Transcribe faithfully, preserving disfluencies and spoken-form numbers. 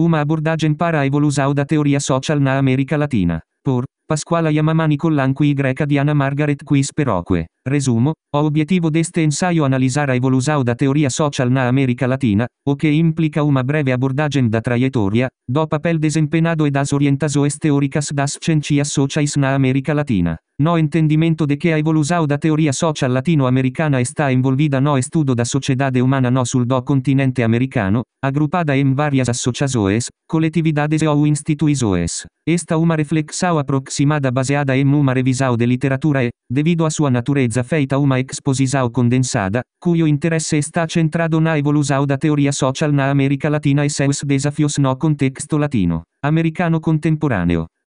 Uma abordagem para a evolução da teoria social na América Latina. Por Pasquale Yamamani Collanqui Y Diana Margaret Quis Peroque. Resumo, o obiettivo deste ensaio analisar a evolução da teoria social na América Latina, o que implica uma breve abordagem da trajetória, do papel desempenado e das orientações teóricas das ciências sociais na América Latina. No entendimento de que a evolução da teoria social latino-americana está envolvida no estudo da sociedade humana no sul do continente americano, agrupada em várias associações, coletividades ou instituições. Esta uma reflexão aproximada baseada em uma revisão de literatura e, devido à sua natureza feita uma exposição condensada, cujo interesse está centrado na evolução da teoria social na América Latina e seus desafios no contexto latino americano contemporâneo.